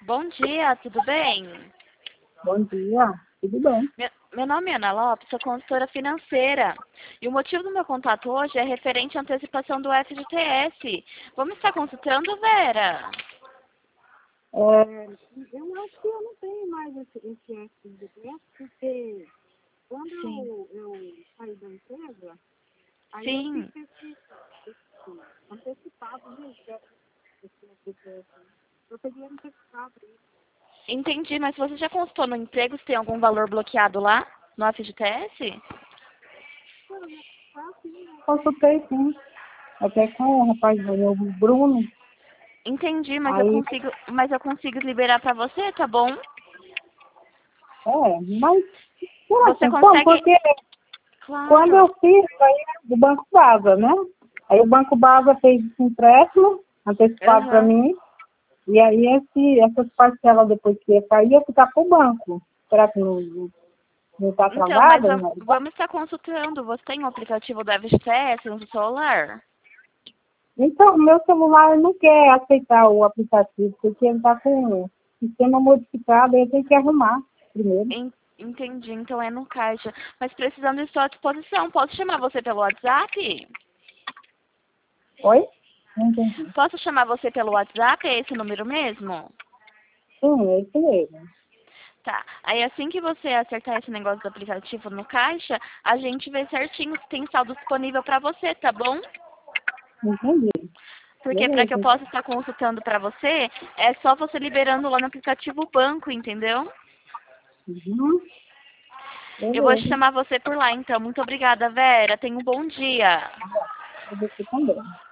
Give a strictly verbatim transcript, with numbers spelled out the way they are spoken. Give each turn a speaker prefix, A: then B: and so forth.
A: Bom dia, tudo bem?
B: Bom dia, tudo bem?
A: Meu, meu nome é Ana Lopes, sou consultora financeira. E o motivo do meu contato hoje é referente à antecipação do F G T S. Vamos estar consultando, Vera?
B: É, eu acho que eu não tenho mais esse, esse F G T S, porque quando
A: Sim.
B: eu, eu saí da empresa, aí eu fiz
A: Sim,
B: esse, esse antecipado, né, esse esse F G T S. Eu peguei antecipado isso.
A: entendi, mas você já consultou no emprego se tem algum valor bloqueado lá no F G T S?
B: Consultei sim, até com o rapaz do meu Bruno,
A: Entendi, mas eu
B: aí,
A: consigo, mas eu consigo liberar pra você, tá bom?
B: é, mas, será
A: Você
B: assim, como?
A: consegue?
B: Porque quando
A: Claro.
B: eu fiz, aí o Banco Basa, né? Aí o Banco Basa fez esse empréstimo antecipado para
A: Aham.
B: mim. E aí, esse, essas parcelas, depois que ia cair, ia ficar para o banco. Será que não está
A: Então, mas
B: travada?
A: va-
B: Não?
A: vamos estar consultando. Você tem o aplicativo do F G T S no seu celular?
B: Então, meu celular não quer aceitar o aplicativo, porque ele está com o sistema modificado, aí eu tenho que arrumar primeiro.
A: En- Entendi, então é no caixa. Mas precisando, estou à disposição. Posso chamar você pelo WhatsApp?
B: Oi? Não entendi.
A: Posso chamar você pelo WhatsApp? É esse número mesmo?
B: Sim, é isso mesmo.
A: Tá. Aí assim que você acertar esse negócio do aplicativo no caixa, a gente vê certinho se tem saldo disponível para você, tá bom?
B: Entendi.
A: Porque para que eu
B: Beleza.
A: possa estar consultando para você, é só você liberando lá no aplicativo banco, entendeu?
B: Uhum.
A: Eu vou
B: Beleza.
A: chamar você por lá, então. Muito obrigada, Vera. Tenha um bom dia.
B: Eu vou também.